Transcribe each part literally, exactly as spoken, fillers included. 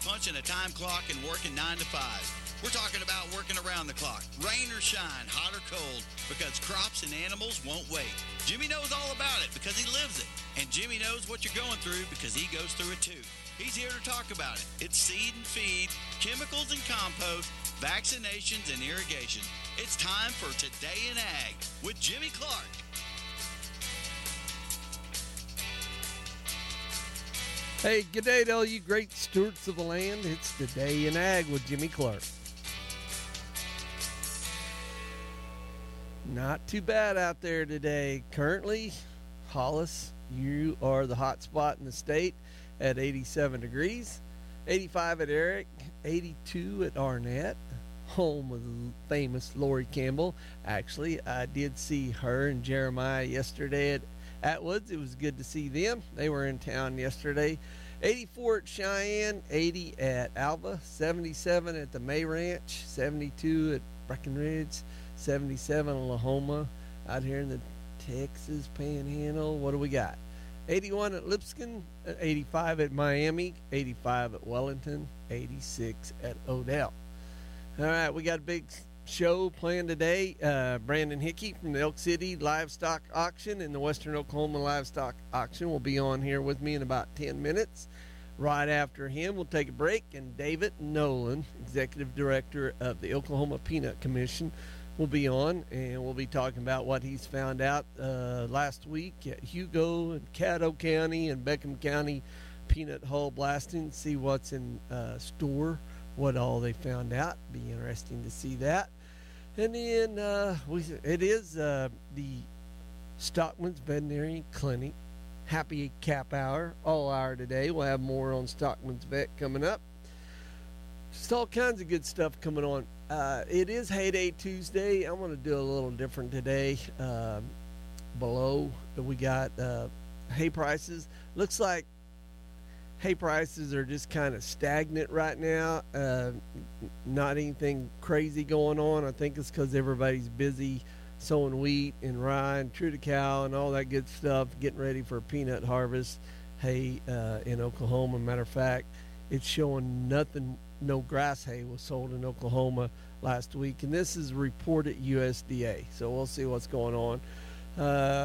punching a time clock and working nine to five. We're talking about working around the clock, rain or shine, hot or cold, because crops and animals won't wait. Jimmy knows all about it because he lives it. And Jimmy knows what you're going through because he goes through it too. He's here to talk about it. It's seed and feed, chemicals and compost, vaccinations and irrigation. It's time for Today in Ag with Jimmy Clark. Hey, good day to all you great stewards of the land. It's Today in Ag with Jimmy Clark. Not too bad out there today. Currently, Hollis, you are the hot spot in the state at eighty-seven degrees, eighty-five at Eric, eighty-two at Arnett, home of the famous Lori Campbell. Actually, I did see her and Jeremiah yesterday at Atwoods. It was good to see them. They were in town yesterday. eighty-four at Cheyenne, eighty at Alva, seventy-seven at the May Ranch, seventy-two at Breckenridge, seventy-seven in Lahoma, out here in the Texas Panhandle. What do we got? eighty-one at Lipscomb, eighty-five at Miami, eighty-five at Wellington, eighty-six at Odell. All right, we got a big show planned today. Uh, Brandon Hickey from the Elk City Livestock Auction and the Western Oklahoma Livestock Auction will be on here with me in about ten minutes. Right after him, we'll take a break, and David Nolan, Executive Director of the Oklahoma Peanut Commission, will be on, and we'll be talking about what he's found out uh, last week at Hugo and Caddo County and Beckham County peanut hull blasting, see what's in uh, store, what all they found out. Be interesting to see that. And then uh, we, it is uh, the Stockman's Veterinary Clinic Happy Cap Hour, all hour today. We'll have more on Stockman's Vet coming up. Just all kinds of good stuff coming on. Uh, it is Hay Day Tuesday. I'm going to do a little different today. Uh, below, we got uh, hay prices. Looks like hay prices are just kind of stagnant right now. Uh, not anything crazy going on. I think it's because everybody's busy sowing wheat and rye and triticale and all that good stuff, getting ready for peanut harvest. Hay uh, in Oklahoma, matter of fact, it's showing nothing. No grass hay was sold in Oklahoma last week, and this is reported U S D A, so we'll see what's going on.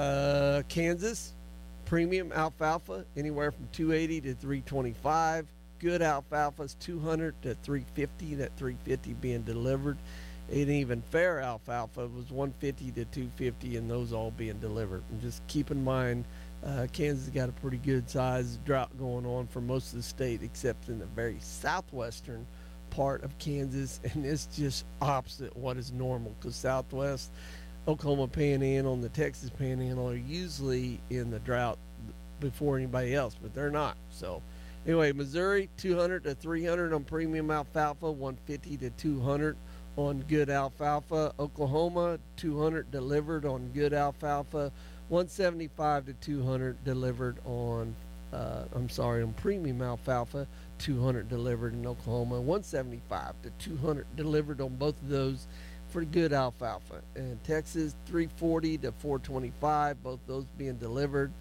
Uh, Kansas premium alfalfa anywhere from two eighty to three twenty-five. Good alfalfa is two hundred to three fifty. That three fifty being delivered. And even fair alfalfa was one fifty to two fifty, and those all being delivered. And just keep in mind, uh, Kansas got a pretty good size drought going on for most of the state, except in the very southwestern part of Kansas, and it's just opposite what is normal, because southwest, Oklahoma Panhandle and the Texas Panhandle are usually in the drought before anybody else, but they're not. So anyway, Missouri two hundred to three hundred on premium alfalfa, one fifty to two hundred on good alfalfa. Oklahoma two hundred delivered on good alfalfa, one seventy-five to two hundred delivered on uh, I'm sorry on premium alfalfa, two hundred delivered in Oklahoma, one seventy-five to two hundred delivered on both of those for good alfalfa. And Texas three forty to four twenty-five, both those being delivered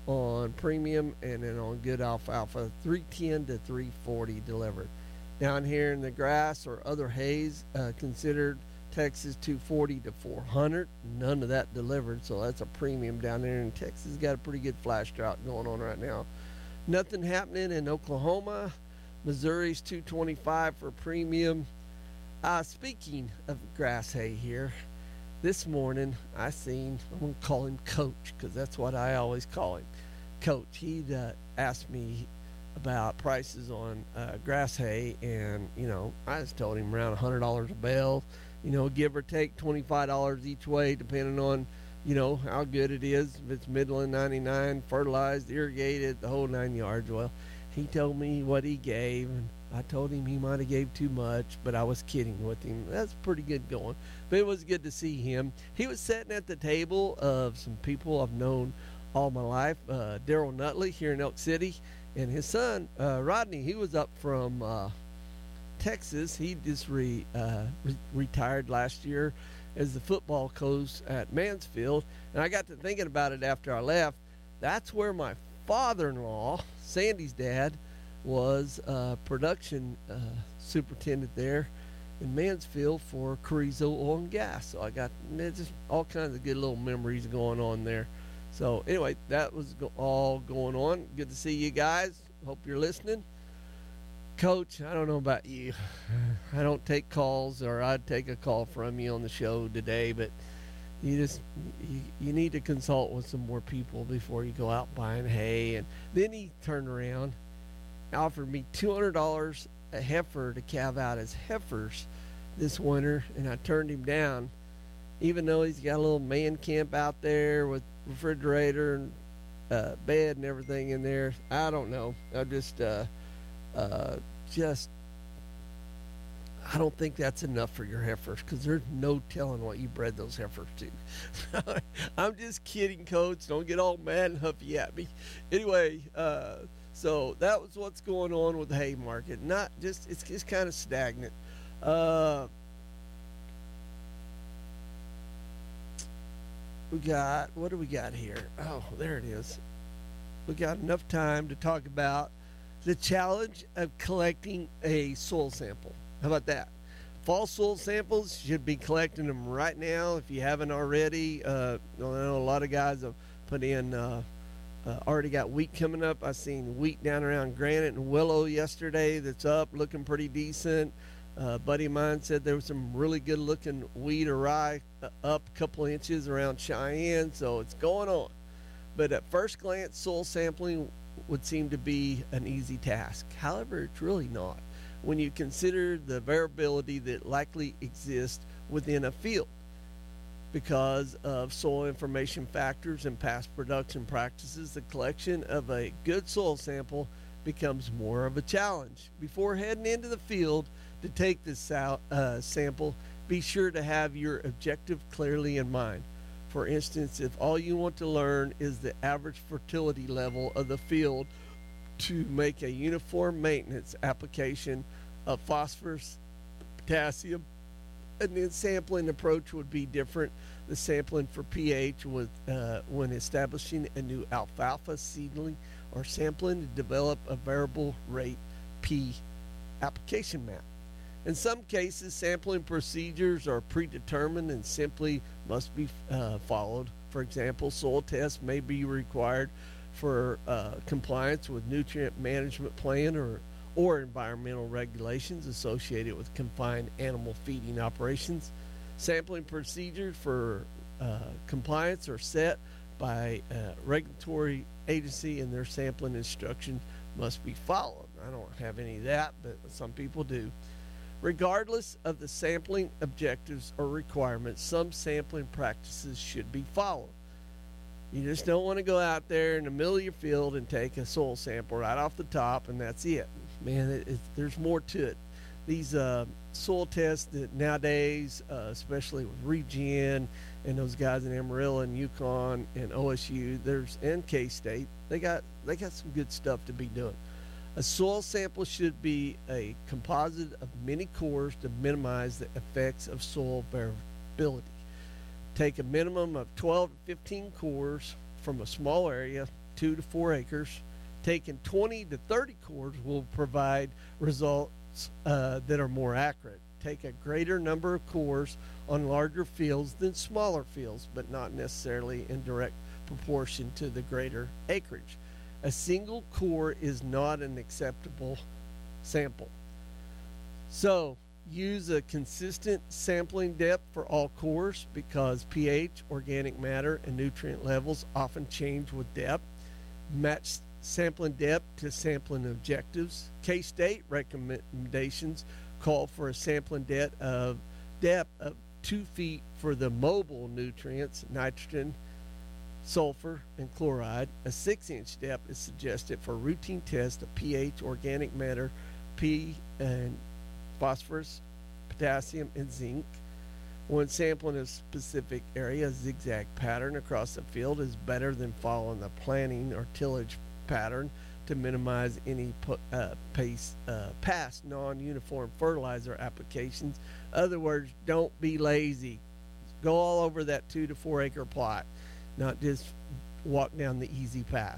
on premium, and then on good alfalfa three ten to three forty delivered. Down here in the grass or other hays, uh, considered Texas two forty to four hundred, none of that delivered, so that's a premium down there. And Texas got a pretty good flash drought going on right now. Nothing happening in Oklahoma. Missouri's two twenty-five for premium. Uh, speaking of grass hay here, this morning I seen, I'm going to call him Coach, because that's what I always call him, Coach. He'd uh, asked me about prices on uh, grass hay, and, you know, I just told him around one hundred dollars a bale, you know, give or take twenty-five dollars each way, depending on, you know, how good it is. If it's Midland ninety-nine, fertilized, irrigated, the whole nine yards. Well, he told me what he gave, and I told him he might have gave too much, but I was kidding with him. That's pretty good going. But it was good to see him. He was sitting at the table of some people I've known all my life. Uh, Daryl Nutley here in Elk City, and his son, uh, Rodney, he was up from uh, Texas. He just re, uh, re- retired last year as the football coach at Mansfield. And I got to thinking about it after I left. That's where my father-in-law, Sandy's dad, was uh, production uh, superintendent there in Mansfield for Carrizo Oil and Gas. So I got man, just all kinds of good little memories going on there. So anyway, that was go- all going on. Good to see you guys. Hope you're listening. Coach, I don't know about you. I don't take calls, or I'd take a call from you on the show today, but you just you, you need to consult with some more people before you go out buying hay. And then he turned around, offered me two hundred dollars a heifer to calve out his heifers this winter, and I turned him down, even though he's got a little man camp out there with refrigerator and uh, bed and everything in there. I don't know. I just, uh, uh, just, I don't think that's enough for your heifers, because there's no telling what you bred those heifers to. I'm just kidding, Coach. Don't get all mad and huffy at me. Anyway, uh, so that was what's going on with the hay market. Not just, it's just kind of stagnant. Uh, we got, what do we got here? Oh, there it is. We got enough time to talk about the challenge of collecting a soil sample. How about that? Fall soil samples, should be collecting them right now if you haven't already. Uh, I know a lot of guys have put in, uh, uh, already got wheat coming up. I seen wheat down around Granite and Willow yesterday that's up, looking pretty decent. Uh, a buddy of mine said there was some really good looking wheat or rye uh, up a couple inches around Cheyenne, so it's going on. But at first glance, soil sampling would seem to be an easy task. However, it's really not, when you consider the variability that likely exists within a field because of soil information factors and past production practices. The collection of a good soil sample becomes more of a challenge. Before heading into the field to take this uh, sample, be sure to have your objective clearly in mind. For instance, if all you want to learn is the average fertility level of the field to make a uniform maintenance application of phosphorus, potassium, and then sampling approach would be different. The sampling for pH with, uh, when establishing a new alfalfa seedling, or sampling to develop a variable rate P application map. In some cases, sampling procedures are predetermined and simply must be uh, followed. For example, soil tests may be required for uh, compliance with nutrient management plan or or environmental regulations associated with confined animal feeding operations. Sampling procedures for uh, compliance are set by a regulatory agency, and their sampling instruction must be followed. I don't have any of that, but some people do. Regardless of the sampling objectives or requirements, some sampling practices should be followed. You just don't want to go out there in the middle of your field and take a soil sample right off the top and that's it. Man, it, it, there's more to it. These uh, soil tests that nowadays, uh, especially with Regen and those guys in Amarillo and Yukon and O S U, there's and K-State, they got they got some good stuff to be doing. A soil sample should be a composite of many cores to minimize the effects of soil variability. Take a minimum of twelve to fifteen cores from a small area, two to four acres. Taking twenty to thirty cores will provide results uh, that are more accurate. Take a greater number of cores on larger fields than smaller fields, but not necessarily in direct proportion to the greater acreage. A single core is not an acceptable sample. So use a consistent sampling depth for all cores because pH, organic matter, and nutrient levels often change with depth. Match sampling depth to sampling objectives. K-State recommendations call for a sampling depth of depth of two feet for the mobile nutrients, nitrogen, sulfur, and chloride. A six-inch depth is suggested for routine tests of pH, organic matter, P, and phosphorus, potassium, and zinc. When sampling a specific area, a zigzag pattern across the field is better than following the planting or tillage pattern to minimize any uh, pace, uh, past non-uniform fertilizer applications. In other words, don't be lazy. Go all over that two to four acre plot, not just walk down the easy pass.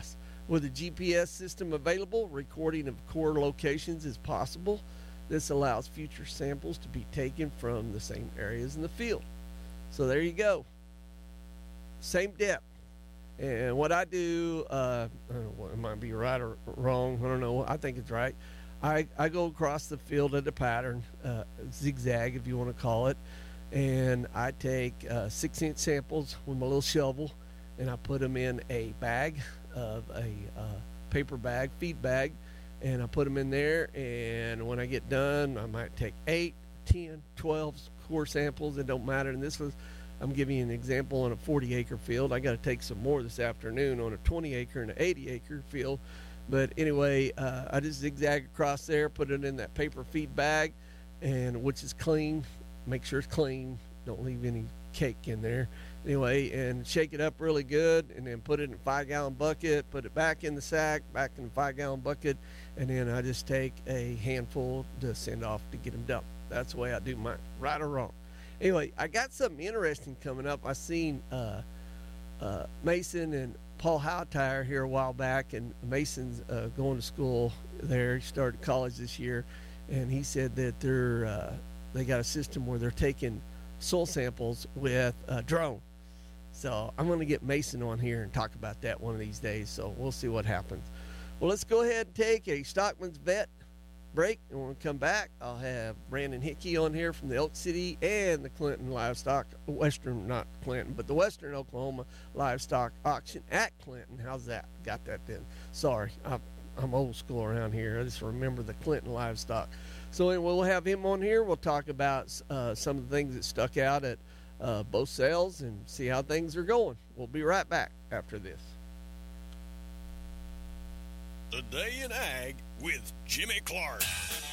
With a G P S system available, recording of core locations is possible. This allows future samples to be taken from the same areas in the field. So there you go. Same depth. And what I do, uh, I don't know, it might be right or wrong. I don't know. I think it's right. I, I go across the field at a pattern, uh, zigzag if you want to call it, and I take uh, six inch samples with my little shovel, and I put them in a bag of a uh, paper bag, feed bag, and I put them in there. And when I get done, I might take eight, ten, twelve core samples. It don't matter. And this was, I'm giving you an example on a forty acre field. I got to take some more this afternoon on a twenty acre and an eighty acre field. But anyway, uh, I just zigzag across there, put it in that paper feed bag, and which is clean. Make sure it's clean. Don't leave any cake in there. Anyway, and shake it up really good, and then put it in a five gallon bucket, put it back in the sack, back in the five gallon bucket, and then I just take a handful to send off to get them dumped. That's the way I do mine, right or wrong. Anyway, I got something interesting coming up. I seen uh, uh, Mason and Paul Howtire here a while back, and Mason's uh, going to school there. He started college this year, and he said that they're uh, they got a system where they're taking soil samples with a drone. So I'm going to get Mason on here and talk about that one of these days. So we'll see what happens. Well, let's go ahead and take a Stockman's Bet break, and when we come back, I'll have Brandon Hickey on here from the Elk City and the Clinton Livestock, Western, not Clinton, but the Western Oklahoma Livestock Auction at Clinton. How's that? Got that then. Sorry, I'm, I'm old school around here. I just remember the Clinton Livestock. So anyway, we'll have him on here. We'll talk about uh, some of the things that stuck out at uh, both sales and see how things are going. We'll be right back after this. The Day in Ag with Jimmy Clark.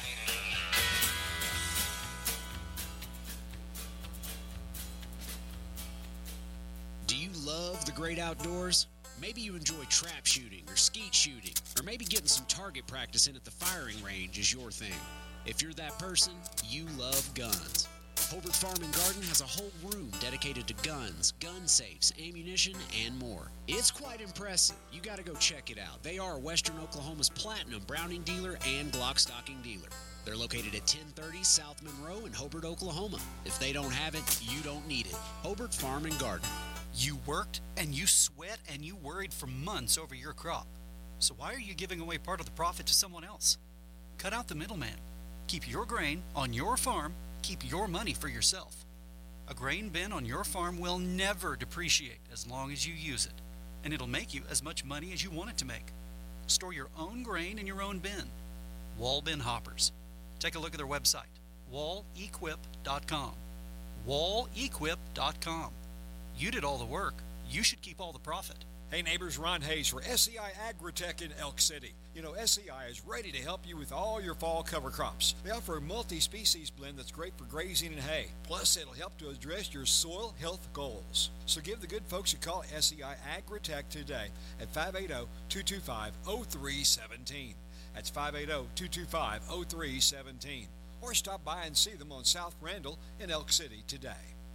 Do you love the great outdoors? Maybe you enjoy trap shooting or skeet shooting, or maybe getting some target practice in at the firing range is your thing. If you're that person, you love guns. Hobart Farm and Garden has a whole room dedicated to guns, gun safes, ammunition, and more. It's quite impressive. You got to go check it out. They are Western Oklahoma's platinum Browning dealer and Glock stocking dealer. They're located at ten thirty South Monroe in Hobart, Oklahoma. If they don't have it, you don't need it. Hobart Farm and Garden. You worked and you sweat and you worried for months over your crop. So why are you giving away part of the profit to someone else? Cut out the middleman. Keep your grain on your farm. Keep your money for yourself. A grain bin on your farm will never depreciate as long as you use it, and it'll make you as much money as you want it to make. Store your own grain in your own bin. Wall Bin Hoppers. Take a look at their website, wall equip dot com. wall equip dot com. You did all the work. You should keep all the profit. Hey neighbors, Ron Hayes for S C I Agritech in Elk City. You know, S C I is ready to help you with all your fall cover crops. They offer a multi-species blend that's great for grazing and hay. Plus, it'll help to address your soil health goals. So give the good folks a call at S C I Agritech today at five eight zero, two two five, zero three one seven. That's five eight zero, two two five, zero three one seven. Or stop by and see them on South Randall in Elk City today.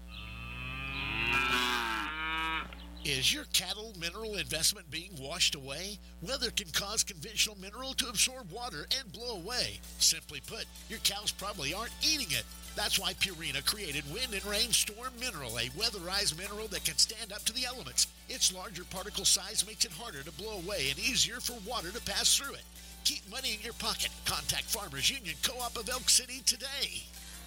Is your cattle mineral investment being washed away? Weather can cause conventional mineral to absorb water and blow away. Simply put, your cows probably aren't eating it. That's why Purina created Wind and Rain Storm Mineral, a weatherized mineral that can stand up to the elements. Its larger particle size makes it harder to blow away and easier for water to pass through it. Keep money in your pocket. Contact Farmers Union Co-op of Elk City today.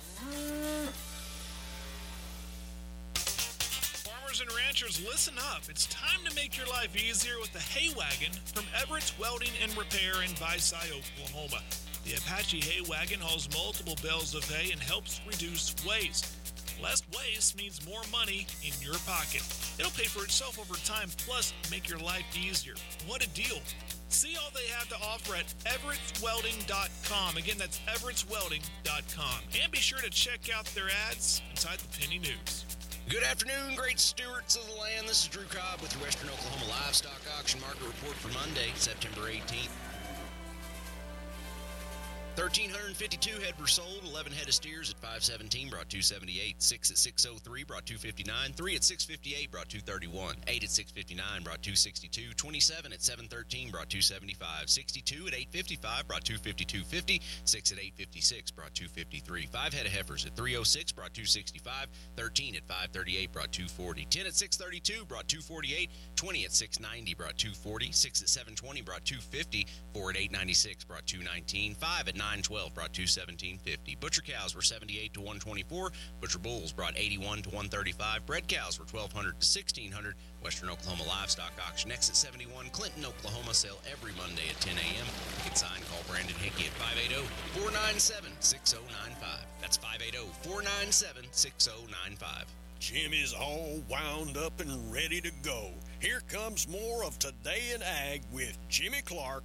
Farmers and ranchers, listen up. It's time to make your life easier with the Hay Wagon from Everett's Welding and Repair in Visay, Oklahoma. The Apache Hay Wagon hauls multiple bales of hay and helps reduce waste. Less waste means more money in your pocket. It'll pay for itself over time, plus make your life easier. What a deal. See all they have to offer at everetts welding dot com. Again, that's everetts welding dot com. And be sure to check out their ads inside the Penny News. Good afternoon, great stewards of the land. This is Drew Cobb with your Western Oklahoma Livestock Auction Market Report for Monday, September eighteenth. one thousand three hundred fifty-two head were sold. eleven head of steers at five seventeen brought two seventy-eight. six at six oh three brought two fifty-nine. three at six fifty-eight brought two thirty-one. eight at six fifty-nine brought two sixty-two. twenty-seven at seven thirteen brought two seventy-five. sixty-two at eight fifty-five brought two fifty-two fifty. six at eight fifty-six brought two fifty-three. five head of heifers at three oh six brought two sixty-five. thirteen at five thirty-eight brought two forty. ten at six thirty-two brought two forty-eight. twenty at six ninety brought two forty. six at seven twenty brought two fifty. four at eight ninety-six brought two nineteen. five at nine twelve brought two seventeen fifty. Butcher cows were seventy-eight to one twenty-four. Butcher bulls brought eighty-one to one thirty-five. Bred cows were twelve hundred to sixteen hundred. Western Oklahoma Livestock Auction next at seventy-one. Clinton, Oklahoma, sale every Monday at ten a.m. You can sign, call Brandon Hickey at five eight zero, four nine seven, six zero nine five. That's five eight zero, four nine seven, six zero nine five. Jimmy's all wound up and ready to go. Here comes more of Today in Ag with Jimmy Clark.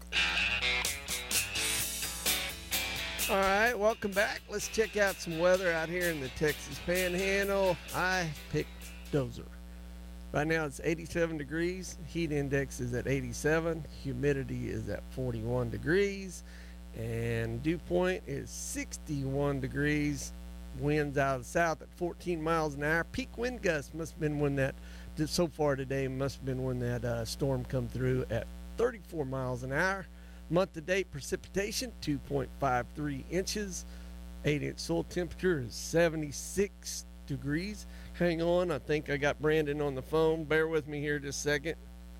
All right, welcome back. Let's check out some weather out here in the Texas Panhandle. I picked Dozer. Right now it's eighty-seven degrees. Heat index is at eighty-seven. Humidity is at forty-one degrees. And dew point is sixty-one degrees. Winds out of the south at fourteen miles an hour. Peak wind gust must have been when that, so far today, must have been when that uh, storm come through at thirty-four miles an hour. Month to date precipitation two point five three inches. eight inch soil temperature is seventy-six degrees. Hang on, I think I got Brandon on the phone. Bear with me here just a second.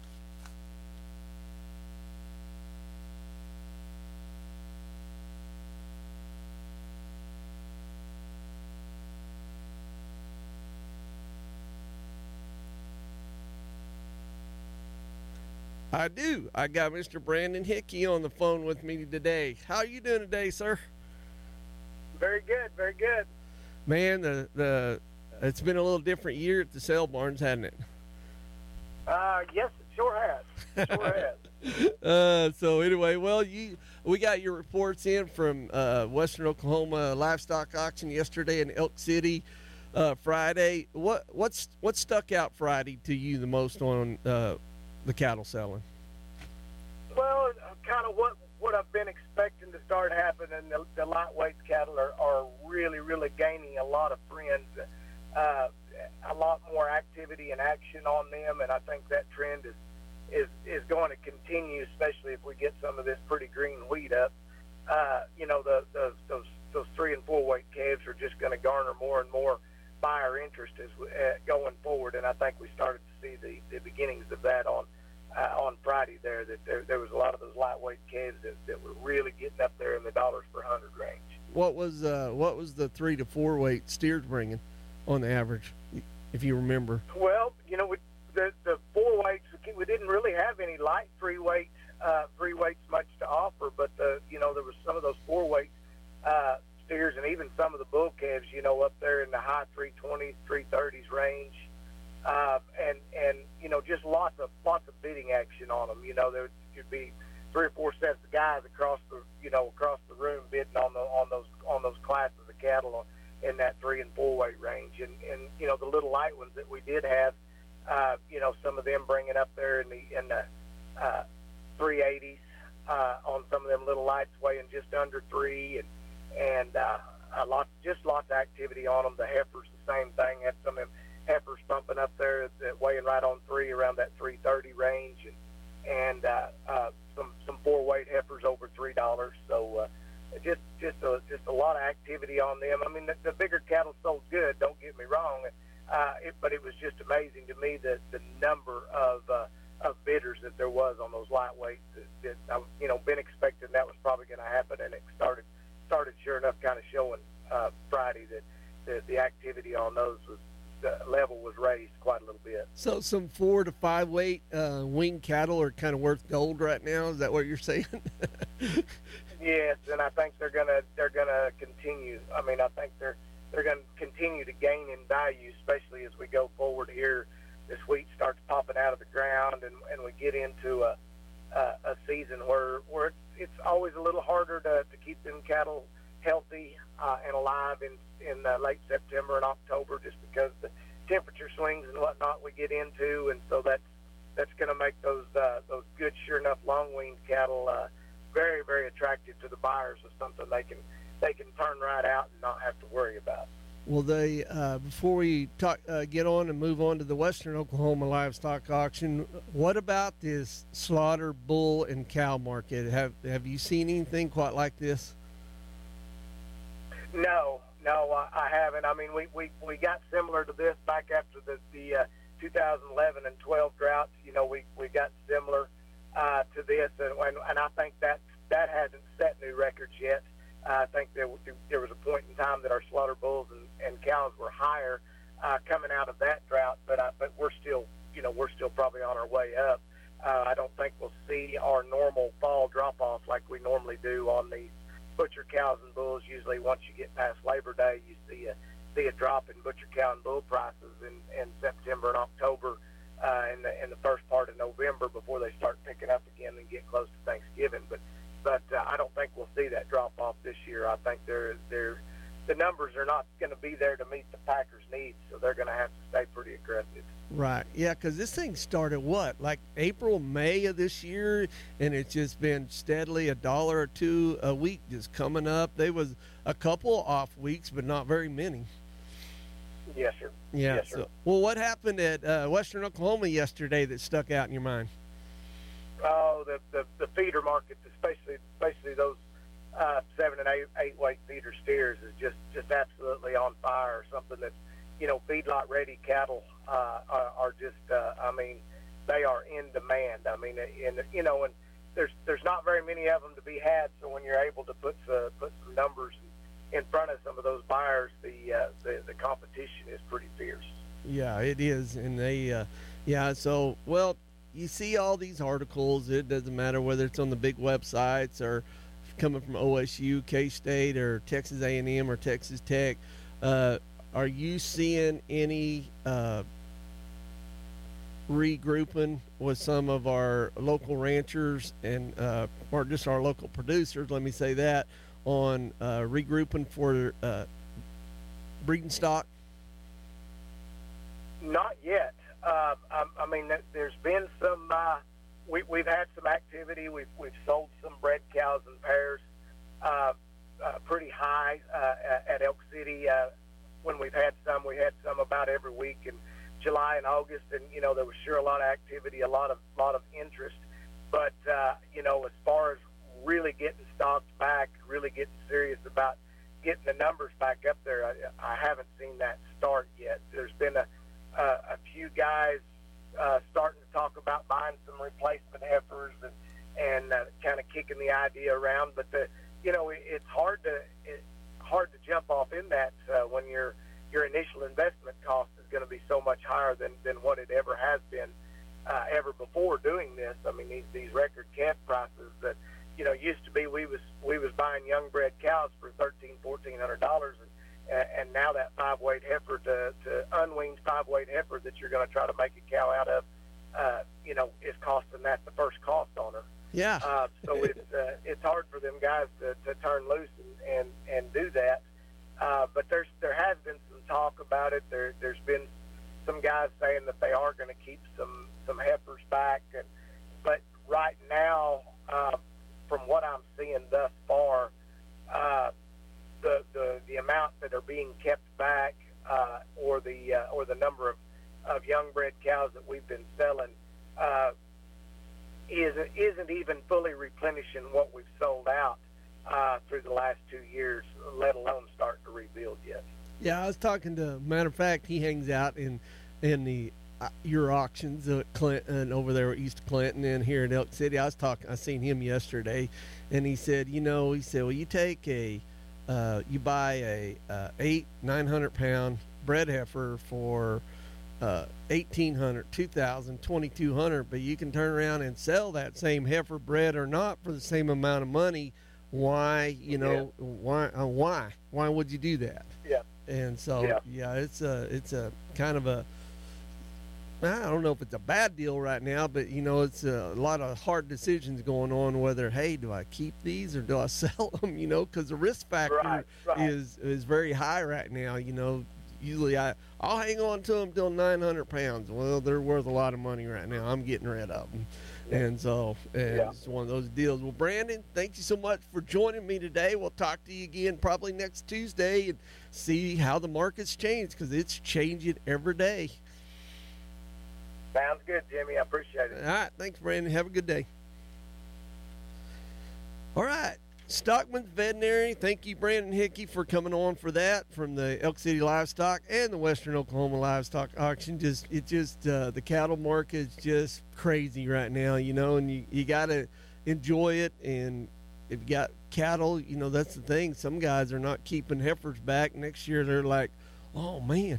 I do. I got Mister Brandon Hickey on the phone with me today. How are you doing today, sir? Very good, very good. Man, the the it's been a little different year at the sale barns, hasn't it? Uh, yes, it sure has. It sure has. uh, so anyway, well, you we got your reports in from uh, Western Oklahoma Livestock Auction yesterday in Elk City, uh, Friday. What what's what stuck out Friday to you the most on uh, the cattle selling? Well, kind of what, what I've been expecting to start happening. The, the lightweight cattle are, are really, really gaining a lot of friends, uh, a lot more activity and action on them, and I think that trend is, is, is going to continue, especially if we get some of this pretty green wheat up. Uh, you know, the, the, those, those three and four weight calves are just going to garner more and more buyer interest as we, uh, going forward, and I think we started to see the, the beginnings of that on uh, on Friday there, that there, there was a lot of those lightweight calves that, that were really getting up there in the dollars per hundred range. What was uh, what was the three to four weight steers bringing on the average, if you remember? Well, you know, we, the, the four weights, we didn't really have any light three weight uh, three weights much to offer, but, the, you know, there was some of those four weight uh, steers and even some of the bull calves, you know, up there in the high three twenties, three thirties range. Uh, and, and, you know, just lots of, lots of bidding action on them. You know, there could be three or four sets of guys across the, you know, across the room bidding on the, on those, on those classes of cattle in that three and four weight range. And, and, you know, the little light ones that we did have, uh, you know, some of them bringing up there in the, in the, uh, three eighties, uh, on some of them little lights weighing just under three, and, and, uh, a lot, just lots of activity on them. The heifers, the same thing. Had some of them heifers pumping up there, that weighing right on three, around that three thirty range, and and uh, uh, some some four weight heifers over three dollars. So uh, just just a just a lot of activity on them. I mean, the, the bigger cattle sold good. Don't get me wrong, uh, it, but it was just amazing to me that the number of uh, of bidders that there was on those lightweights. That, that I've you know been expecting that was probably going to happen, and it started started sure enough kind of showing uh, Friday that the, the activity on those was. The level was raised quite a little bit. So some four to five weight uh, wing cattle are kind of worth gold right now. Is that what you're saying? Yes, and I think they're gonna they're gonna continue. I mean, I think they're they're gonna continue to gain in value, especially as we go forward here. This wheat starts popping out of the ground, and, and we get into a a, a season where where it's, it's always a little harder to, to keep them cattle healthy uh, and alive in in uh, late September and October, just because the temperature swings and whatnot we get into, and so that's that's going to make those uh, those good, sure enough, long weaned cattle uh, very, very attractive to the buyers as something they can they can turn right out and not have to worry about. Well, they uh, before we talk, uh, get on and move on to the Western Oklahoma livestock auction, what about this slaughter bull and cow market? Have Have you seen anything quite like this? No, no, I, I haven't. I mean, we, we, we got similar to this back after the the uh, two thousand eleven and twelve droughts. You know, we, we got similar uh, to this, and, and and I think that that hasn't set new records yet. Uh, I think there, there was a point in time that our slaughter bulls and, and cows were higher uh, coming out of that drought, but uh, but we're still, you know, we're still probably on our way up. Uh, I don't think we'll see our normal fall drop-off like we normally do on the butcher cows and bulls. Usually once you get past Labor Day, you see a, see a drop in butcher cow and bull prices in, in September and October uh, in, the, in the first part of November before they start picking up again and get close to Thanksgiving. But But uh, I don't think we'll see that drop off this year. I think they're, they're, the numbers are not going to be there to meet the Packers' needs, so they're going to have to stay pretty aggressive. Right. Yeah, because this thing started, what, like April, May of this year, and it's just been steadily a dollar or two a week just coming up. There was a couple off weeks, but not very many. Yes, sir. Yeah. Yes, sir. So, well, what happened at uh, Western Oklahoma yesterday that stuck out in your mind? Oh, the, the, the feeder market, especially especially those uh, seven and eight eight weight feeder steers, is just, just absolutely on fire. Something that, you know, feedlot ready cattle uh, are, are just, uh, I mean, they are in demand. I mean, and you know, and there's there's not very many of them to be had. So when you're able to put uh, put some numbers in front of some of those buyers, the uh, the, the competition is pretty fierce. Yeah, it is, and they, uh, yeah. So well. You see all these articles. It doesn't matter whether it's on the big websites or coming from O S U, K-State, or Texas A and M or Texas Tech. Uh, are you seeing any uh, regrouping with some of our local ranchers and uh, or just our local producers, let me say that, on uh, regrouping for uh, breeding stock? Not yet. Uh, I, I mean, there's been some. Uh, we, we've had some activity. We've we've sold some bred cows and pairs uh, uh, pretty high uh, at, at Elk City. Uh, when we've had some, we had some about every week in July and August, and you know there was sure a lot of activity, a lot of lot of interest. But uh, you know, as far as really getting stocked back, really getting serious about getting the numbers back up there, I, I haven't seen that start yet. There's been a Uh, a few guys uh, starting to talk about buying some replacement heifers and, and uh, kind of kicking the idea around. But the, you know, it, it's hard to it, hard to jump off in that uh, when your your initial investment cost is going to be so much higher than, than what it ever has been uh, ever before doing this. I mean, these these record calf prices that you know used to be we was we was buying young bred cows for thirteen, fourteen hundred dollars. And now that five-weight heifer to, to unweaned five-weight heifer that you're going to try to make a cow out of, uh, you know, is costing that the first cost on her. Yeah. Uh, so it's uh, it's hard for them guys to, to turn loose and, and, and do that. Uh, but there's there has been some talk about it. There there's been some guys saying that they are going to keep some some heifers back. And, but right now, uh, from what I'm seeing thus far, uh, The, the the amount that are being kept back, uh, or the uh, or the number of, of young bred cows that we've been selling, uh, isn't isn't even fully replenishing what we've sold out uh, through the last two years, let alone start to rebuild yet. Yeah, I was talking to. Matter of fact, he hangs out in in the uh, your auctions at Clinton over there at East Clinton and here in Elk City. I was talking. I seen him yesterday, and he said, you know, he said, well, you take a Uh, you buy a uh, eight, nine hundred pound bred heifer for uh, eighteen hundred, two thousand, twenty-two hundred, but you can turn around and sell that same heifer, bred or not, for the same amount of money. Why, you know, yeah. why, uh, why, why would you do that? Yeah. And so, yeah, yeah it's a, it's a kind of a, I don't know if it's a bad deal right now, but you know, it's a lot of hard decisions going on. Whether, hey, do I keep these or do I sell them? You know, because the risk factor right, right. is is very high right now. You know, usually I I'll hang on to them till nine hundred pounds. Well, they're worth a lot of money right now. I'm getting rid of them, And so and Yeah. it's one of those deals. Well, Brandon, thank you so much for joining me today. We'll talk to you again probably next Tuesday and see how the market's changed, because it's changing every day. Sounds good, Jimmy. I appreciate it. All right. Thanks, Brandon. Have a good day. All right. Stockman's Veterinary. Thank you, Brandon Hickey, for coming on for that from the Elk City Livestock and the Western Oklahoma Livestock Auction. Just it just uh, the cattle market is just crazy right now, you know, and you, you got to enjoy it. And if you got cattle, you know, that's the thing. Some guys are not keeping heifers back. Next year they're like, oh man,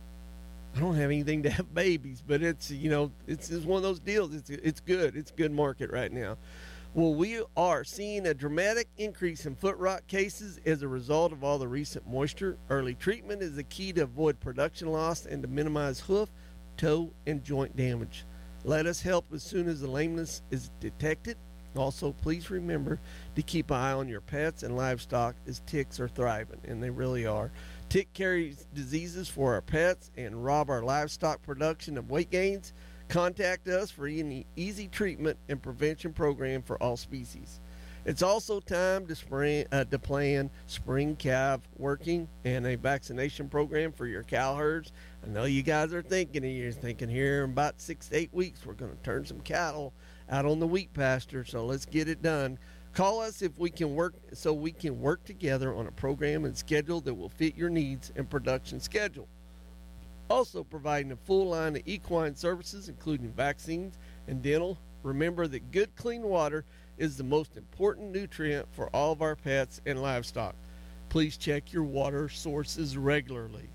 I don't have anything to have babies. But it's, you know, it's, it's one of those deals. It's it's good. It's a good market right now. Well, we are seeing a dramatic increase in foot rot cases as a result of all the recent moisture. Early treatment is the key to avoid production loss and to minimize hoof, toe, and joint damage. Let us help as soon as the lameness is detected. Also, please remember to keep an eye on your pets and livestock as ticks are thriving, and they really are. Tick carries diseases for our pets and rob our livestock production of weight gains. Contact us for any easy treatment and prevention program for all species. It's also time to, spring, uh, to plan spring calf working and a vaccination program for your cow herds. I know you guys are thinking, and you're thinking here in about six to eight weeks, we're going to turn some cattle out on the wheat pasture, so let's get it done. Call us if we can work, so we can work together on a program and schedule that will fit your needs and production schedule. Also providing a full line of equine services, including vaccines and dental. Remember that good, clean water is the most important nutrient for all of our pets and livestock. Please check your water sources regularly.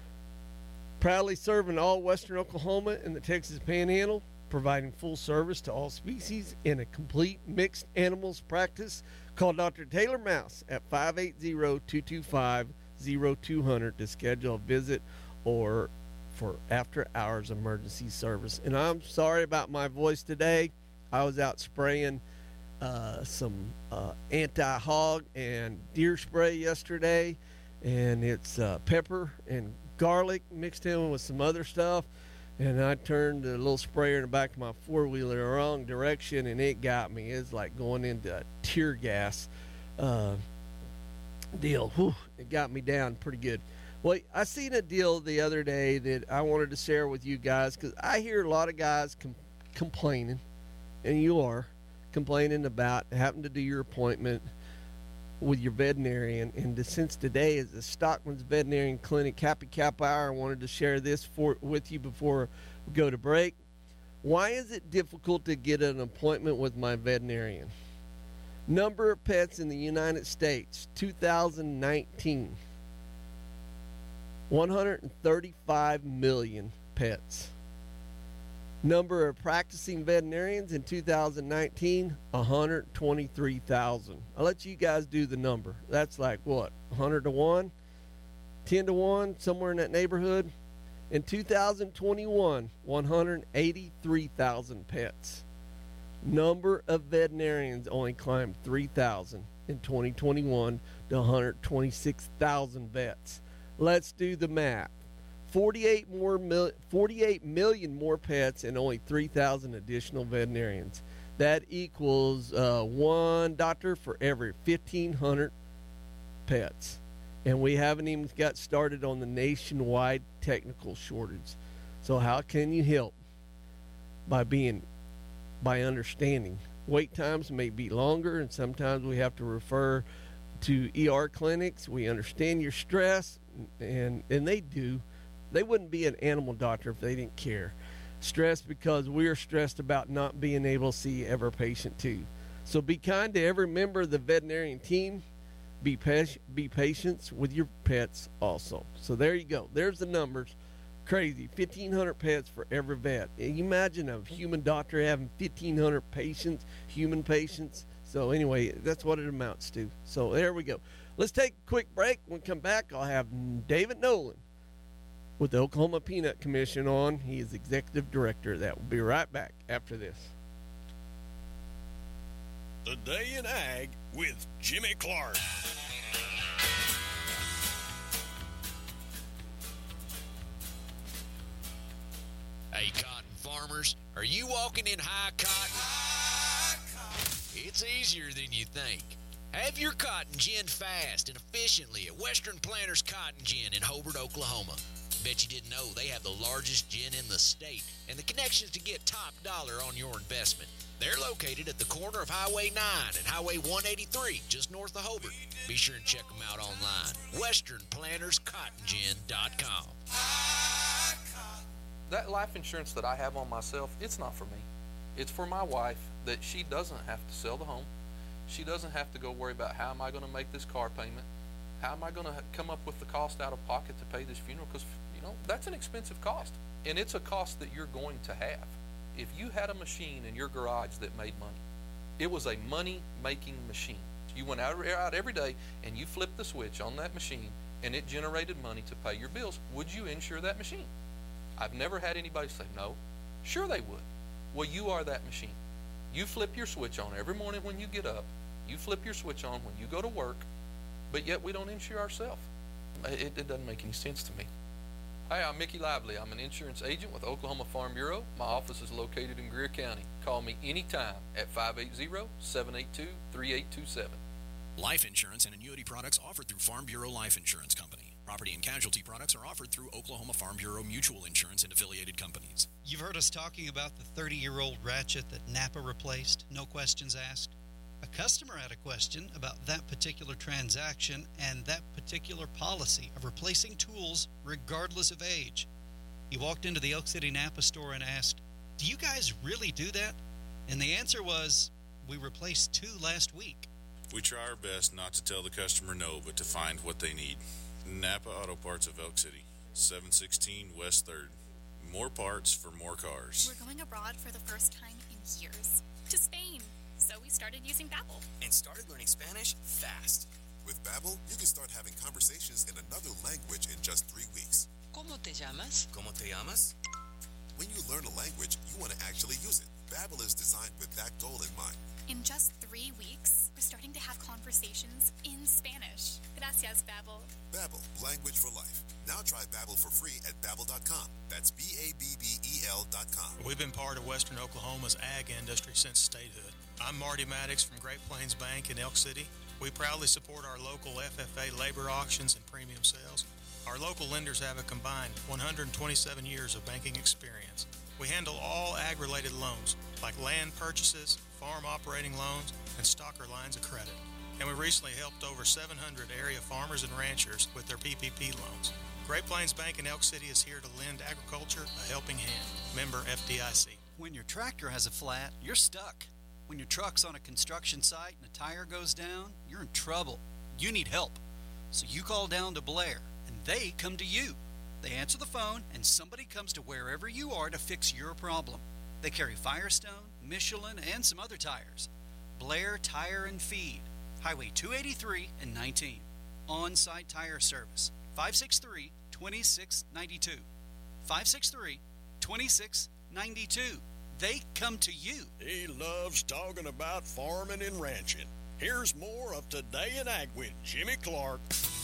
Proudly serving all Western Oklahoma and the Texas Panhandle, providing full service to all species in a complete mixed animals practice. Call Doctor Taylor Mouse at five eight zero, two two five, zero two zero zero to schedule a visit or for after hours emergency service. And I'm sorry about my voice today. I was out spraying uh, some uh, anti-hog and deer spray yesterday, and it's uh, pepper and garlic mixed in with some other stuff, and I turned the little sprayer in the back of my four-wheeler the wrong direction, and it got me. It's like going into a tear gas uh, deal. Whew, it got me down pretty good. Well, I seen a deal the other day that I wanted to share with you guys, because I hear a lot of guys com- complaining, and you are complaining about having to do your appointment with your veterinarian. And since today is the Stockman's Veterinarian Clinic Happy Cap Hour, I wanted to share this for with you before we go to break. Why is it difficult to get an appointment with my veterinarian? Number of pets in the United States, two thousand nineteen. one hundred thirty-five million pets. Number of practicing veterinarians in two thousand nineteen, one hundred twenty-three thousand. I'll let you guys do the number. That's like what, one hundred to one? ten to one, somewhere in that neighborhood? In two thousand twenty-one, one hundred eighty-three thousand pets. Number of veterinarians only climbed three thousand in twenty twenty-one to one hundred twenty-six thousand vets. Let's do the math. forty-eight more mil- forty-eight million more pets and only three thousand additional veterinarians. That equals uh, one doctor for every fifteen hundred pets. And we haven't even got started on the nationwide technical shortage. So how can you help? By being, by understanding. Wait times may be longer, and sometimes we have to refer to E R clinics. We understand your stress. And and they do. They wouldn't be an animal doctor if they didn't care. Stressed because we're stressed about not being able to see every patient too. So be kind to every member of the veterinarian team. Be patient, be patient with your pets also. So there you go. There's the numbers. Crazy. fifteen hundred pets for every vet. And you imagine a human doctor having fifteen hundred patients, human patients. So anyway, that's what it amounts to. So there we go. Let's take a quick break. When we come back, I'll have David Nolan with the Oklahoma Peanut Commission on. He is executive director. That will be right back after this. Today in Ag with Jimmy Clark. Hey, cotton farmers, are you walking in high cotton? It's easier than you think. Have your cotton gin fast and efficiently at Western Planters Cotton Gin in Hobart, Oklahoma. Bet you didn't know they have the largest gin in the state and the connections to get top dollar on your investment. They're located at the corner of Highway nine and Highway one eighty-three, just north of Hobart. Be sure and check them out online. western planters cotton gin dot com. That life insurance that I have on myself, it's not for me. It's for my wife, that she doesn't have to sell the home. She doesn't have to go worry about how am I going to make this car payment? How am I going to come up with the cost out of pocket to pay this funeral? Because, you know, that's an expensive cost. And it's a cost that you're going to have. If you had a machine in your garage that made money, it was a money-making machine. You went out, out every day and you flipped the switch on that machine and it generated money to pay your bills. Would you insure that machine? I've never had anybody say no. Sure they would. Well, you are that machine. You flip your switch on every morning when you get up. You flip your switch on when you go to work, but yet we don't insure ourselves. It, it doesn't make any sense to me. Hi, I'm Mickey Lively. I'm an insurance agent with Oklahoma Farm Bureau. My office is located in Greer County. Call me anytime at five eight zero, seven eight two, three eight two seven. Life insurance and annuity products offered through Farm Bureau Life Insurance Company. Property and casualty products are offered through Oklahoma Farm Bureau Mutual Insurance and affiliated companies. You've heard us talking about the thirty-year-old ratchet that Napa replaced, no questions asked. A customer had a question about that particular transaction and that particular policy of replacing tools regardless of age. He walked into the Elk City Napa store and asked, "Do you guys really do that?" And the answer was, "We replaced two last week." We try our best not to tell the customer no, but to find what they need. Napa Auto Parts of Elk City, seven sixteen West third. More parts for more cars. We're going abroad for the first time in years, to Spain. So we started using Babbel. And started learning Spanish fast. With Babbel, you can start having conversations in another language in just three weeks. ¿Cómo te llamas? ¿Cómo te llamas? When you learn a language, you want to actually use it. Babbel is designed with that goal in mind. In just three weeks, we're starting to have conversations in Spanish. Gracias, Babbel. Babbel, language for life. Now try Babbel for free at babbel dot com. That's B A B B E L dot com. We've been part of Western Oklahoma's ag industry since statehood. I'm Marty Maddox from Great Plains Bank in Elk City. We proudly support our local F F A labor auctions and premium sales. Our local lenders have a combined one hundred twenty-seven years of banking experience. We handle all ag-related loans, like land purchases, farm operating loans, and stocker lines of credit. And we recently helped over seven hundred area farmers and ranchers with their P P P loans. Great Plains Bank in Elk City is here to lend agriculture a helping hand. Member F D I C. When your tractor has a flat, you're stuck. When your truck's on a construction site and a tire goes down, you're in trouble. You need help. So you call down to Blair, and they come to you. They answer the phone, and somebody comes to wherever you are to fix your problem. They carry Firestone, Michelin, and some other tires. Blair Tire and Feed, Highway two eighty-three and nineteen. On-site tire service, five six three, two six nine two. five six three, two six nine two. They come to you. He loves talking about farming and ranching. Here's more of Today in Ag with Jimmy Clark.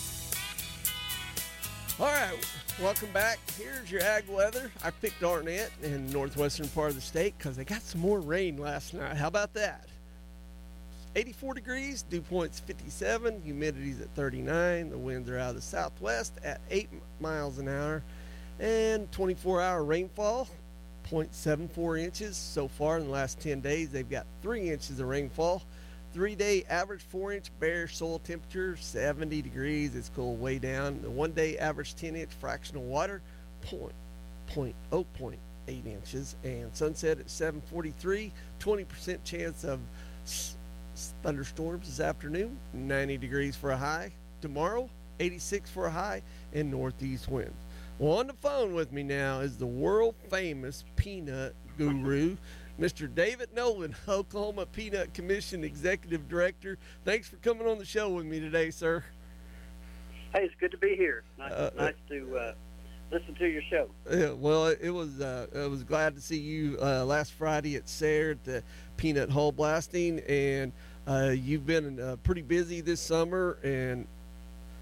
All right, welcome back. Here's your ag weather. I picked Arnett in the northwestern part of the state because they got some more rain last night. How about that? eighty-four degrees, dew point's fifty-seven, humidity's at thirty-nine. The winds are out of the southwest at eight miles an hour. And twenty-four hour rainfall, zero point seven four inches. So far in the last ten days, they've got three inches of rainfall. Three-day average four-inch bare soil temperature, seventy degrees. It's cooled way down. The one-day average ten-inch fractional water, point, point, oh, point eight inches. And sunset at seven forty-three. twenty percent chance of s- s- thunderstorms this afternoon. ninety degrees for a high. Tomorrow, eighty-six for a high and northeast winds. Well, on the phone with me now is the world-famous peanut guru, Mister David Nolan, Oklahoma Peanut Commission Executive Director. Thanks for coming on the show with me today, sir. Hey, it's good to be here. Nice, Uh, nice to uh, listen to your show. Yeah, well, it, it was. Uh, I was glad to see you uh, last Friday at Sayre at the Peanut Hull Blasting, and uh, you've been uh, pretty busy this summer. And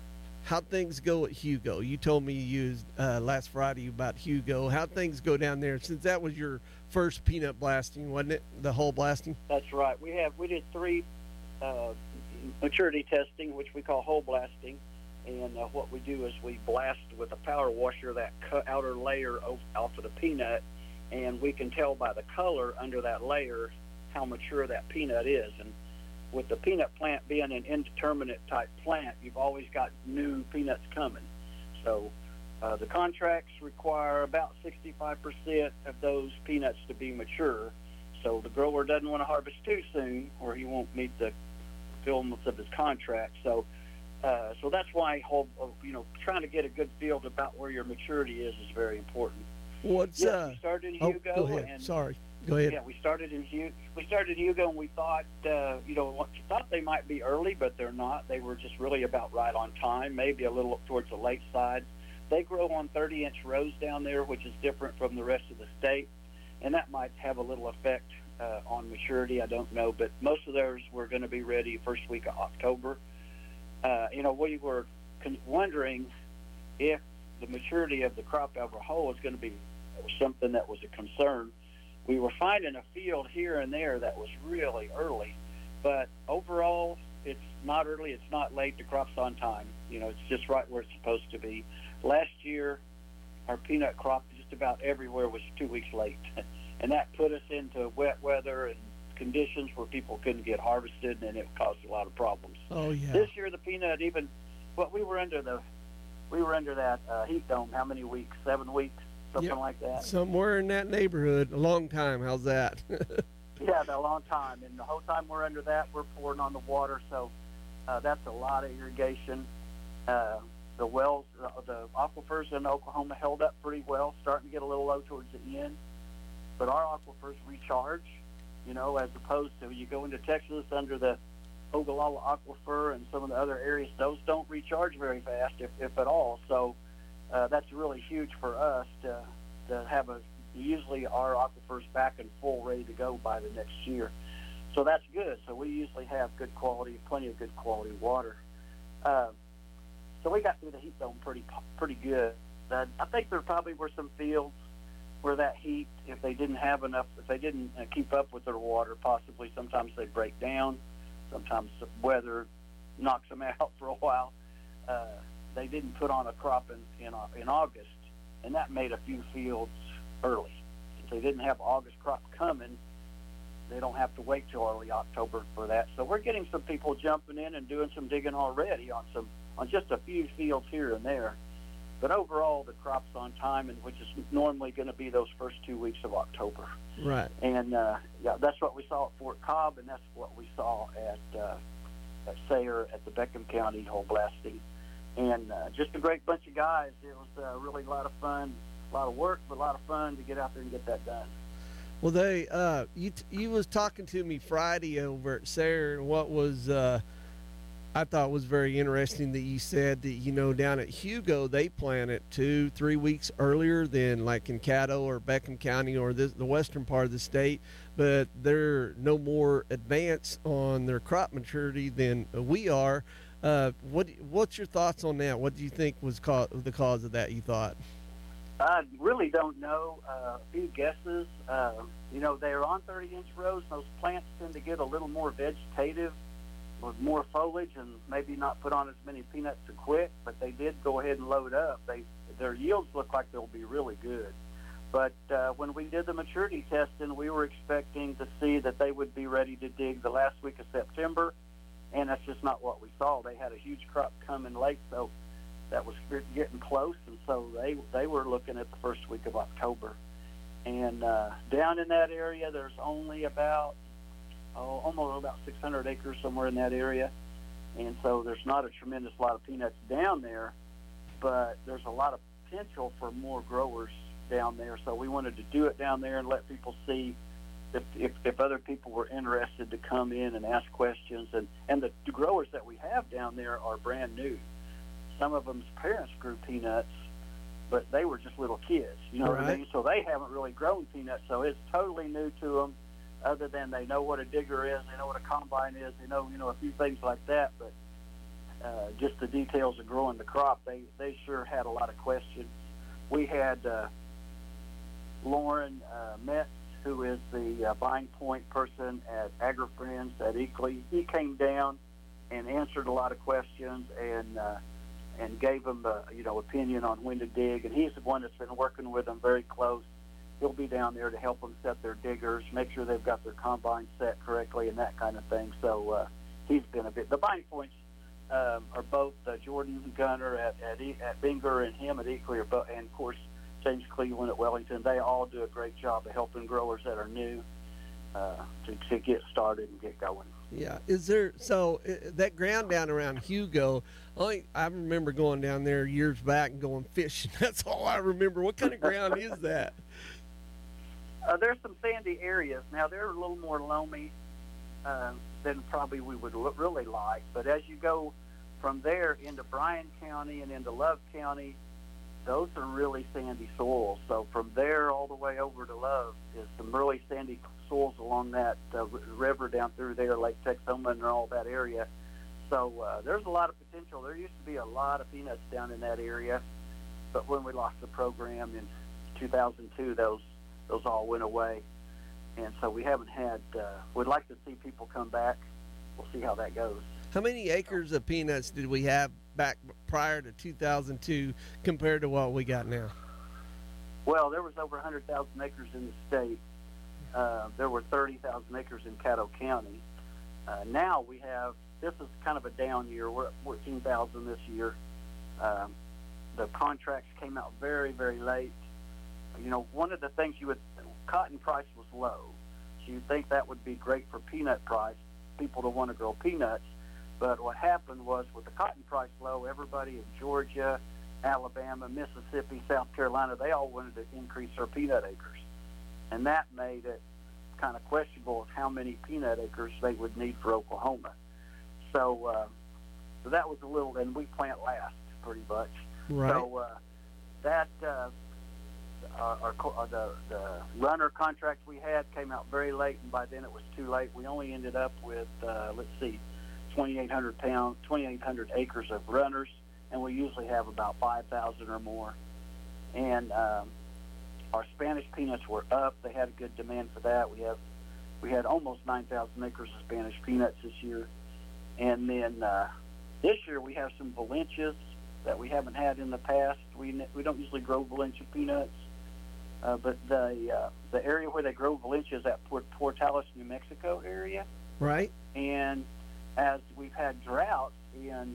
how things go at Hugo. You told me you used uh, last Friday about Hugo. How things go down there, since that was your first peanut blasting, wasn't it? The whole blasting. That's right. We have we did three uh, maturity testing, which we call whole blasting, and uh, what we do is we blast with a power washer that cut outer layer off of the peanut, and we can tell by the color under that layer how mature that peanut is. And with the peanut plant being an indeterminate type plant, you've always got new peanuts coming. So uh, the contracts require about sixty-five percent of those peanuts to be mature. So the grower doesn't want to harvest too soon, or he won't meet the fulfillment of his contract. So, uh, so that's why whole, you know, trying to get a good feel about where your maturity is is very important. What's yes, uh? we started in oh, Hugo. go ahead. And, Sorry. Go ahead. Yeah, we started in Hugo. We started in Hugo, and we thought, uh, you know, we thought they might be early, but they're not. They were just really about right on time, maybe a little towards the late side. They grow on thirty-inch rows down there, which is different from the rest of the state, and that might have a little effect uh, on maturity. I don't know, but most of theirs were going to be ready first week of October. Uh, you know, we were con- wondering if the maturity of the crop as a whole is going to be something that was a concern. We were finding a field here and there that was really early, but overall, it's not early, it's not late, the crop's on time. You know, it's just right where it's supposed to be. Last year, our peanut crop just about everywhere was two weeks late, and that put us into wet weather and conditions where people couldn't get harvested, and it caused a lot of problems. Oh, yeah. This year, the peanut even, well, we were under the, we were under that uh, heat dome, how many weeks? Seven weeks? Something Yep. like that. Somewhere in that neighborhood. A long time. How's that? Yeah, a long time. And the whole time we're under that, we're pouring on the water. So uh, that's a lot of irrigation. Uh, the wells, uh, the aquifers in Oklahoma held up pretty well, starting to get a little low towards the end. But our aquifers recharge, you know, as opposed to you go into Texas under the Ogallala Aquifer and some of the other areas, those don't recharge very fast, if, if at all. So Uh, that's really huge for us to to have a usually our aquifers back and full, ready to go by the next year. So that's good. So we usually have good quality, plenty of good quality water. Uh, so we got through the heat dome pretty pretty good. Uh, I think there probably were some fields where that heat, if they didn't have enough, if they didn't uh, keep up with their water, possibly sometimes they break down. Sometimes the weather knocks them out for a while. Uh, They didn't put on a crop in, in in August, and that made a few fields early. If they didn't have August crop coming, they don't have to wait till early October for that. So we're getting some people jumping in and doing some digging already on some on just a few fields here and there. But overall, the crop's on time, and which is normally going to be those first two weeks of October. Right. And uh, yeah, that's what we saw at Fort Cobb, and that's what we saw at uh, at Sayre at the Beckham County whole blasting. And uh, just a great bunch of guys. It was uh, really a lot of fun, a lot of work, but a lot of fun to get out there and get that done. Well, they uh, you t- you was talking to me Friday over at Sayre, and what was uh, I thought was very interesting that you said that, you know, down at Hugo they plant it two, three weeks earlier than like in Caddo or Beckham County or this, the western part of the state, but they're no more advanced on their crop maturity than we are. Uh, what what's your thoughts on that? What do you think was ca- the cause of that, you thought? I really don't know. Uh, a few guesses. Uh, you know, they're on thirty-inch rows. Those plants tend to get a little more vegetative with more foliage and maybe not put on as many peanuts so quick, but they did go ahead and load up. They Their yields look like they'll be really good. But uh, when we did the maturity testing, we were expecting to see that they would be ready to dig the last week of September, and that's just not what we saw. They had a huge crop coming late, so that was getting close, and so they they were looking at the first week of October. And uh, down in that area, there's only about oh, almost about six hundred acres somewhere in that area, and so there's not a tremendous lot of peanuts down there, but there's a lot of potential for more growers down there. So we wanted to do it down there and let people see if if, if other people were interested to come in and ask questions. And, and the, the growers that we have down there are brand new. Some of them's parents grew peanuts, but they were just little kids, you know right. what I mean? So they haven't really grown peanuts, so it's totally new to them, other than they know what a digger is, they know what a combine is, they know, you know, a few things like that, but uh, just the details of growing the crop, they, they sure had a lot of questions. We had uh, Lauren uh, Metz, who is the uh, buying point person at AgriFriends at Eakley. He came down and answered a lot of questions and uh, and gave them a, you know, opinion on when to dig. And he's the one that's been working with them very close. He'll be down there to help them set their diggers, make sure they've got their combine set correctly and that kind of thing. So uh, he's been a bit. The buying points um, are both uh, Jordan Gunner at at, e, at Binger and him at Eakley, are both, and of course James Cleveland at Wellington. They all do a great job of helping growers that are new uh, to, to get started and get going. Yeah. Is there, so uh, that ground down around Hugo, I, I remember going down there years back and going fishing. That's all I remember. What kind of ground is that? Uh, there's some sandy areas. Now, they're a little more loamy uh, than probably we would lo- really like. But as you go from there into Bryan County and into Love County, those are really sandy soils. So from there all the way over to Love is some really sandy soils along that uh, river down through there, Lake Texoma and all that area. So uh, there's a lot of potential. There used to be a lot of peanuts down in that area, but when we lost the program in two thousand two, those those all went away. And so we haven't had, uh, we'd like to see people come back. We'll see how that goes. How many acres of peanuts did we have back prior to two thousand two compared to what we got now? Well, there was over one hundred thousand acres in the state. Uh, there were thirty thousand acres in Caddo County. Uh, now we have, this is kind of a down year. We're at fourteen thousand this year. Um, the contracts came out very, very late. You know, one of the things you would, cotton price was low. So you'd think that would be great for peanut price, people to want to grow peanuts. But what happened was with the cotton price low, everybody in Georgia, Alabama, Mississippi, South Carolina, they all wanted to increase their peanut acres. And that made it kind of questionable of how many peanut acres they would need for Oklahoma. So, uh, so that was a little, and we plant last pretty much. Right. So uh, that, uh, our, our, the, the runner contract we had came out very late, and by then it was too late. We only ended up with, uh, let's see, twenty-eight hundred pounds, twenty-eight hundred acres of runners, and we usually have about five thousand or more. And um, our Spanish peanuts were up. They had a good demand for that. We have we had almost nine thousand acres of Spanish peanuts this year. And then uh, this year we have some Valencias that we haven't had in the past. We we don't usually grow Valencia peanuts, uh, but the uh, the area where they grow Valencia is at Port Portales, New Mexico area. Right. And as we've had drought in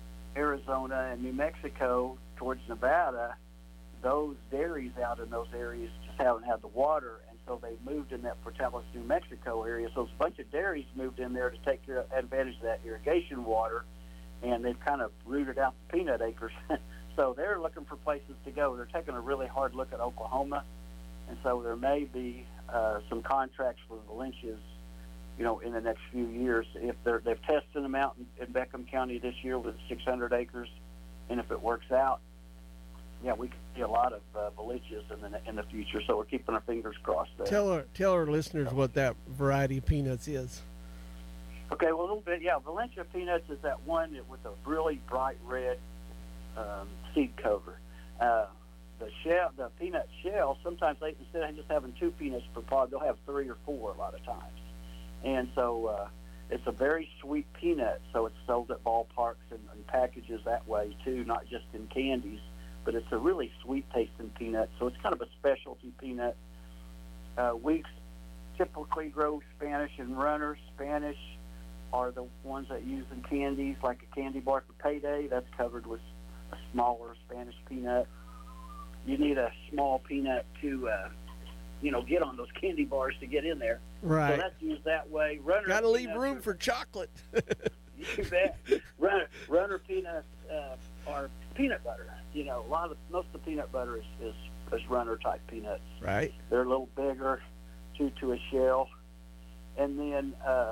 Arizona and New Mexico towards Nevada, those dairies out in those areas just haven't had the water, and so they moved in that Portales, New Mexico area. So a bunch of dairies moved in there to take care of, advantage of that irrigation water, and they've kind of rooted out the peanut acres. So they're looking for places to go. They're taking a really hard look at Oklahoma, and so there may be uh, some contracts for Valencias, you know, in the next few years. If they're, they've tested them out in, in Beckham County this year with six hundred acres, and if it works out, yeah, we could see a lot of uh, Valencias in the in the future. So we're keeping our fingers crossed there. Tell our tell our listeners what that variety of peanuts is. Okay, well, a little bit, yeah. Valencia peanuts is that one with a really bright red um, seed cover. Uh, the shell, the peanut shell, sometimes they, instead of just having two peanuts per pod, they'll have three or four a lot of times. And so uh, it's a very sweet peanut, so it's sold at ballparks and, and packages that way too, not just in candies. But it's a really sweet-tasting peanut, so it's kind of a specialty peanut. Uh, we typically grow Spanish and runners. Spanish are the ones that use in candies, like a candy bar for payday. That's covered with a smaller Spanish peanut. You need a small peanut to, uh, you know, get on those candy bars to get in there. Right. So that's used that way. Runner Got to leave peanuts room are, for chocolate. You bet. Runner, runner peanuts uh, are peanut butter. You know, a lot of most of the peanut butter is, is, is runner type peanuts. Right. They're a little bigger, two to a shell. And then uh,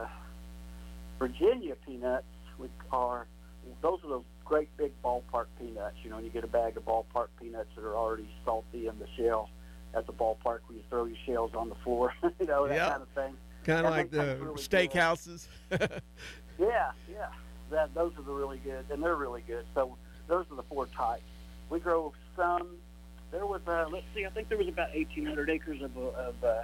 Virginia peanuts, which are those are those great big ballpark peanuts. You know, and you get a bag of ballpark peanuts that are already salty in the shell at the ballpark where you throw your shells on the floor. You know, that yep. kind of thing. Kind of like the really steakhouses. yeah, yeah. that those are the really good, and they're really good. So those are the four types. We grow some. There was, uh, let's see, I think there was about eighteen hundred acres of of uh,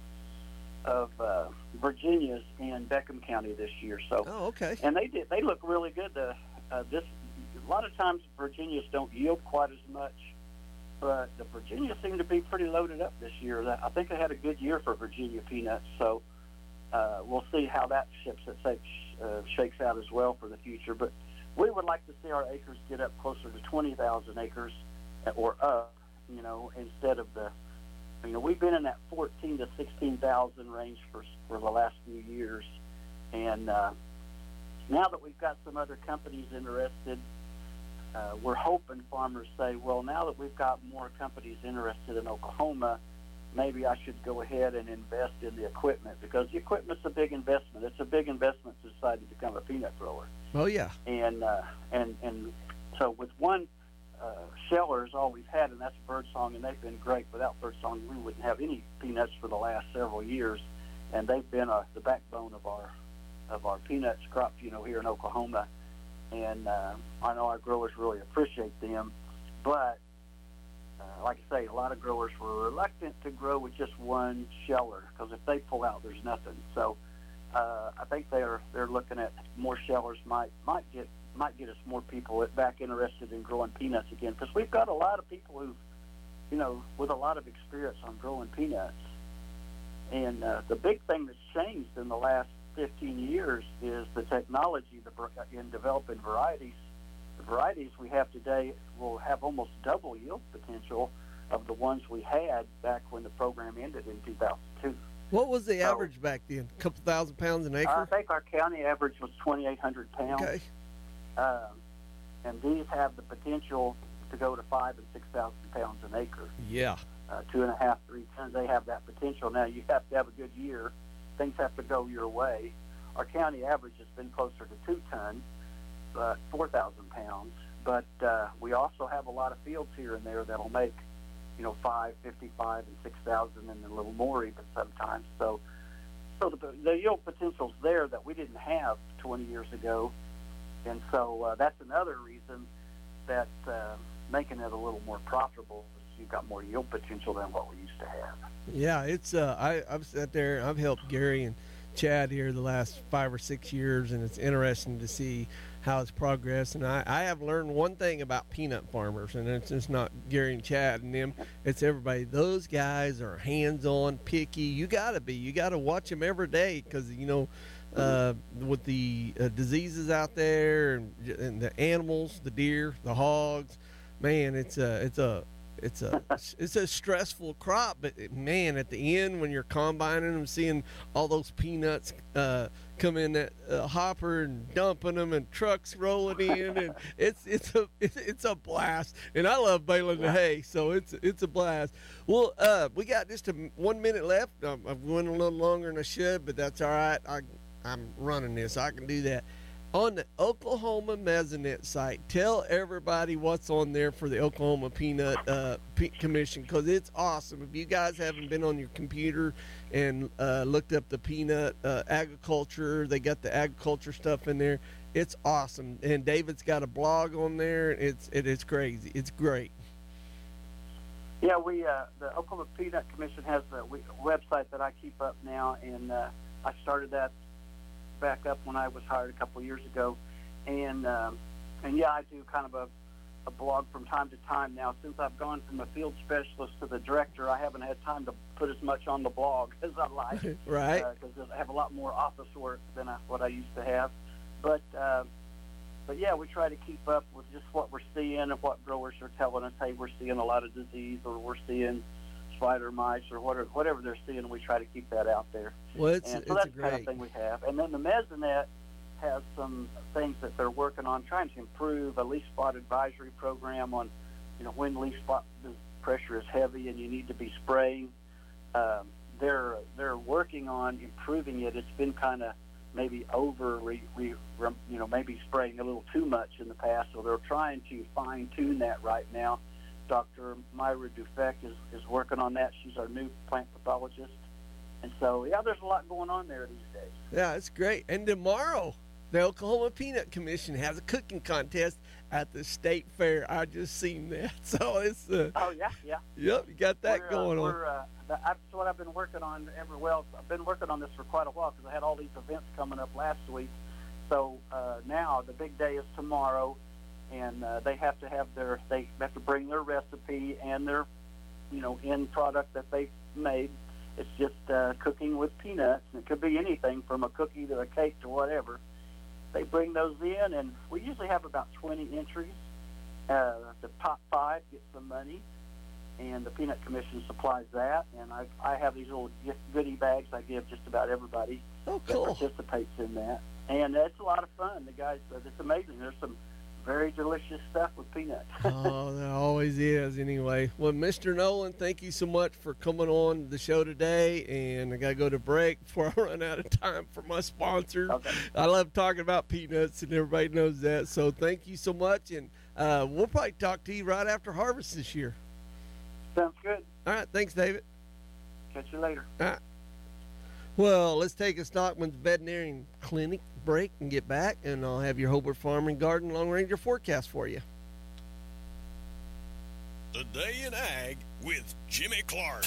of uh, Virginias in Beckham County this year. So, oh, okay. And they did. They look really good. The uh, this a lot of times Virginias don't yield quite as much, but the Virginias seem to be pretty loaded up this year. I think they had a good year for Virginia peanuts. So uh, we'll see how that ships it uh, shakes out as well for the future. But we would like to see our acres get up closer to twenty thousand acres or up. You know, instead of the You know, we've been in that fourteen to sixteen thousand range for for the last few years, and uh, now that we've got some other companies interested, uh, we're hoping farmers say, well, now that we've got more companies interested in Oklahoma, maybe I should go ahead and invest in the equipment, because the equipment's a big investment. It's a big investment to decide to become a peanut grower. Oh yeah, and uh, and and so with one. Uh, sheller is all we've had, and that's Birdsong, and they've been great. Without Birdsong, we wouldn't have any peanuts for the last several years, and they've been uh, the backbone of our of our peanuts crop, you know, here in Oklahoma. And uh, I know our growers really appreciate them, but uh, like I say, a lot of growers were reluctant to grow with just one sheller, because if they pull out, there's nothing. So uh, I think they're they're looking at more shellers might might get. might get us more people back interested in growing peanuts again, because we've got a lot of people who, you know, with a lot of experience on growing peanuts. And uh, the big thing that's changed in the last fifteen years is the technology the, in developing varieties. The varieties we have today will have almost double yield potential of the ones we had back when the program ended in two thousand two. What was the so, average back then? A couple thousand pounds an acre? I think our county average was twenty-eight hundred pounds. Okay. Um, and these have the potential to go to five and six thousand pounds an acre. Yeah. Uh, two and a half, three tons. They have that potential. Now you have to have a good year. Things have to go your way. Our county average has been closer to two tons, but four thousand pounds. But uh, we also have a lot of fields here and there that'll make, you know, five, fifty-five, and six thousand, and a little more even sometimes. So, so the, the yield potential's there that we didn't have twenty years ago. And so uh, that's another reason that uh, making it a little more profitable is you've got more yield potential than what we used to have. Yeah, it's uh, I, I've sat there, I've helped Gary and Chad here the last five or six years, and it's interesting to see how it's progressed. And I, I have learned one thing about peanut farmers, and it's just not Gary and Chad and them, it's everybody. Those guys are hands-on, picky. You got to be. You got to watch them every day, because, you know, Uh, with the uh, diseases out there, and, and the animals, the deer, the hogs, man, it's a, it's a, it's a, it's a stressful crop. But man, at the end, when you're combining them, seeing all those peanuts uh, come in that uh, hopper and dumping them, and trucks rolling in, and it's it's a it's, it's a blast. And I love baling the hay, so it's it's a blast. Well, uh, we got just a, one minute left. Um, I've went a little longer than I should, but that's all right. I I'm running this. I can do that. On the Oklahoma Mesonet site, tell everybody what's on there for the Oklahoma Peanut uh, Pe- Commission, because it's awesome. If you guys haven't been on your computer and uh, looked up the peanut uh, agriculture, they got the agriculture stuff in there. It's awesome. And David's got a blog on there. It's it is crazy. It's great. Yeah, we uh, the Oklahoma Peanut Commission has a website that I keep up now, and uh, I started that back up when I was hired a couple of years ago, and um, and yeah, I do kind of a, a blog from time to time now. Since I've gone from a field specialist to the director, I haven't had time to put as much on the blog as I like, right? Because uh, I have a lot more office work than I, what I used to have. But uh, but yeah, we try to keep up with just what we're seeing and what growers are telling us. Hey, we're seeing a lot of disease, or we're seeing spider mites, or whatever, whatever they're seeing, we try to keep that out there. Well, it's, and so it's that's the great. kind of thing we have. And then the Mesonet has some things that they're working on, trying to improve a leaf spot advisory program on, you know, when leaf spot pressure is heavy and you need to be spraying. Um, they're they're working on improving it. It's been kind of maybe over, re, re, you know, maybe spraying a little too much in the past. So they're trying to fine tune that right now. Doctor Myra Dufek is, is working on that. She's our new plant pathologist. And so, yeah, there's a lot going on there these days. Yeah, it's great. And tomorrow, the Oklahoma Peanut Commission has a cooking contest at the state fair. I just seen that. So it's uh, oh yeah, yeah. Yep, you got that we're, going uh, on. We're, uh, that's what I've been working on every well. I've been working on this for quite a while because I had all these events coming up last week. So uh, now the big day is tomorrow, and uh, they have to have their they have to bring their recipe and their you know end product that they made. It's just uh, cooking with peanuts, and it could be anything from a cookie to a cake to whatever. They bring those in, and we usually have about twenty entries. Uh, the top five get some money, and the Peanut Commission supplies that. And I, I have these little gift goodie bags I give just about everybody oh, cool. that participates in that. And it's a lot of fun. The guys, uh, it's amazing. There's some very delicious stuff with peanuts. Oh, there always is anyway. Well, Mister Nolan, thank you so much for coming on the show today. And I got to go to break before I run out of time for my sponsors. Okay. I love talking about peanuts, and everybody knows that. So thank you so much. And uh, we'll probably talk to you right after harvest this year. Sounds good. All right. Thanks, David. Catch you later. All right. Well, let's take a Stockman's Veterinary Clinic break and get back, and I'll have your Hobart Farm and Garden Long Ranger forecast for you. The Day in Ag with Jimmy Clark.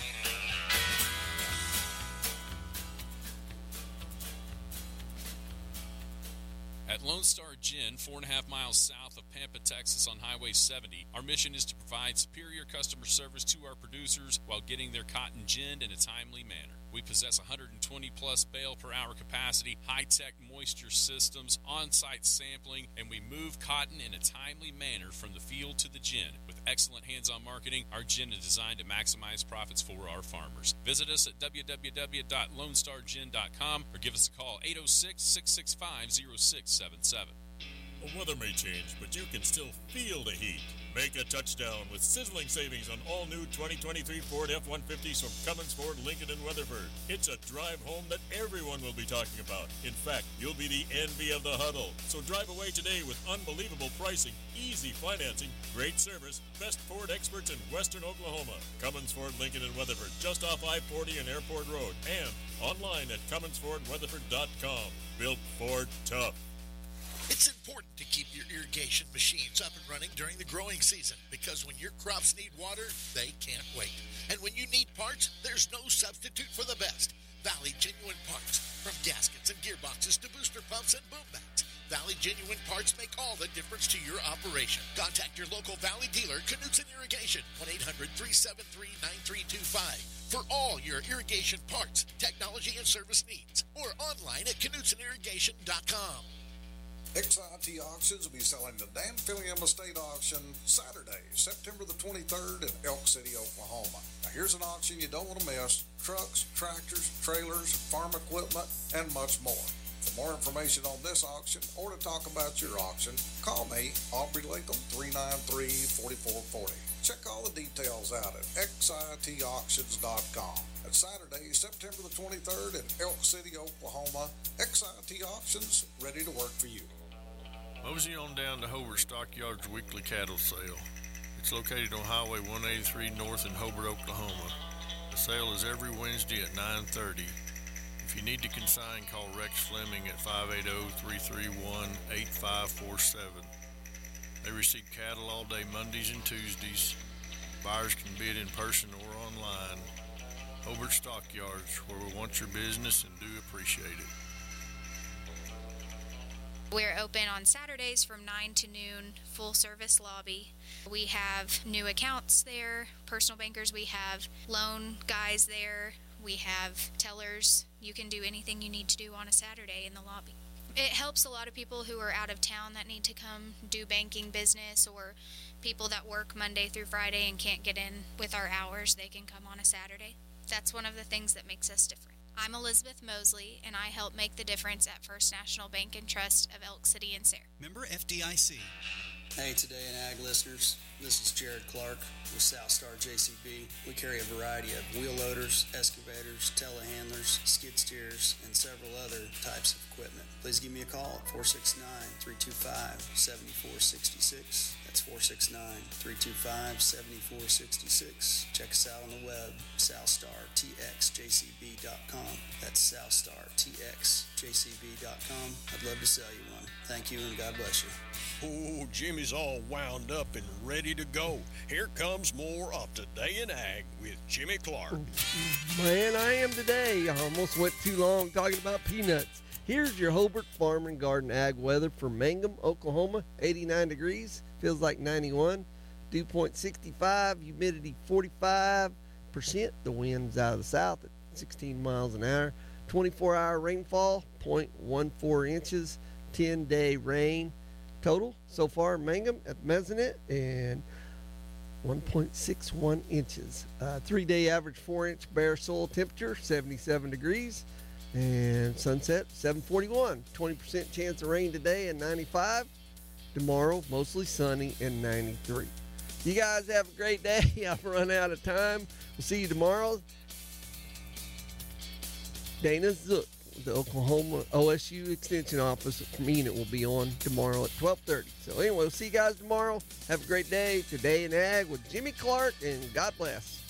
At Lone Star Gin, four and a half miles south of Pampa, Texas on Highway seventy, our mission is to provide superior customer service to our producers while getting their cotton ginned in a timely manner. We possess one hundred twenty plus bale per hour capacity, high-tech moisture systems, on-site sampling, and we move cotton in a timely manner from the field to the gin. With excellent hands-on marketing, our gin is designed to maximize profits for our farmers. Visit us at w w w dot lone star gin dot com or give us a call eight oh six, six six five, oh six seven seven. The weather may change, but you can still feel the heat. Make a touchdown with sizzling savings on all new twenty twenty-three Ford F one fifties from Cummins Ford, Lincoln, and Weatherford. It's a drive home that everyone will be talking about. In fact, you'll be the envy of the huddle. So drive away today with unbelievable pricing, easy financing, great service, best Ford experts in western Oklahoma. Cummins Ford, Lincoln, and Weatherford, just off I forty and Airport Road, and online at cummins ford weatherford dot com. Built Ford tough. It's important to keep your irrigation machines up and running during the growing season because when your crops need water, they can't wait. And when you need parts, there's no substitute for the best. Valley Genuine Parts. From gaskets and gearboxes to booster pumps and boom bats, Valley Genuine Parts make all the difference to your operation. Contact your local Valley dealer, Knutson Irrigation, one eight hundred, three seven three, nine three two five. For all your irrigation parts, technology, and service needs. Or online at knutson irrigation dot com. X I T Auctions will be selling the Dan Fillium Estate Auction Saturday, September the twenty-third in Elk City, Oklahoma. Now here's an auction you don't want to miss. Trucks, tractors, trailers, farm equipment, and much more. For more information on this auction or to talk about your auction, call me, Aubrey Latham, three nine three, four four four zero. Check all the details out at x I T auctions dot com. It's Saturday, September the twenty-third in Elk City, Oklahoma. X I T Auctions, ready to work for you. Mosey on down to Hobart Stockyards weekly cattle sale. It's located on Highway one eighty-three North in Hobart, Oklahoma. The sale is every Wednesday at nine thirty. If you need to consign, call Rex Fleming at five eight zero, three three one, eight five four seven. They receive cattle all day Mondays and Tuesdays. Buyers can bid in person or online. Hobart Stockyards, where we want your business and do appreciate it. We're open on Saturdays from nine to noon, full service lobby. We have new accounts there, personal bankers. We have loan guys there. We have tellers. You can do anything you need to do on a Saturday in the lobby. It helps a lot of people who are out of town that need to come do banking business, or people that work Monday through Friday and can't get in with our hours. They can come on a Saturday. That's one of the things that makes us different. I'm Elizabeth Mosley, and I help make the difference at First National Bank and Trust of Elk City and Sayre. Member F D I C. Hey, Today in Ag listeners, this is Jared Clark with Southstar J C B. We carry a variety of wheel loaders, excavators, telehandlers, skid steers, and several other types of equipment. Please give me a call at four six nine, three two five, seven four six six. That's That's four six nine, three two five, seven four six six. Check us out on the web, southstar t x j c b dot com. That's southstar t x j c b dot com. I'd love to sell you one. Thank you, and God bless you. Oh, Jimmy's all wound up and ready to go. Here comes more of Today in Ag with Jimmy Clark. Man, I am today. I almost went too long talking about peanuts. Here's your Hobart Farm and Garden Ag weather for Mangum, Oklahoma. eighty-nine degrees, feels like ninety-one. Dew point sixty-five, humidity forty-five percent. The wind's out of the south at sixteen miles an hour. twenty-four hour rainfall, zero point one four inches. ten day rain total so far in Mangum at Mesonet, and one point six one inches. Uh, three day average four inch bare soil temperature, seventy-seven degrees. And sunset, seven forty-one. twenty percent chance of rain today and ninety-five. Tomorrow, mostly sunny and ninety-three. You guys have a great day. I've run out of time. We'll see you tomorrow. Dana Zook, the Oklahoma O S U Extension Office from Enid, will be on tomorrow at twelve thirty. So anyway, we'll see you guys tomorrow. Have a great day. Today in Ag with Jimmy Clark, and God bless.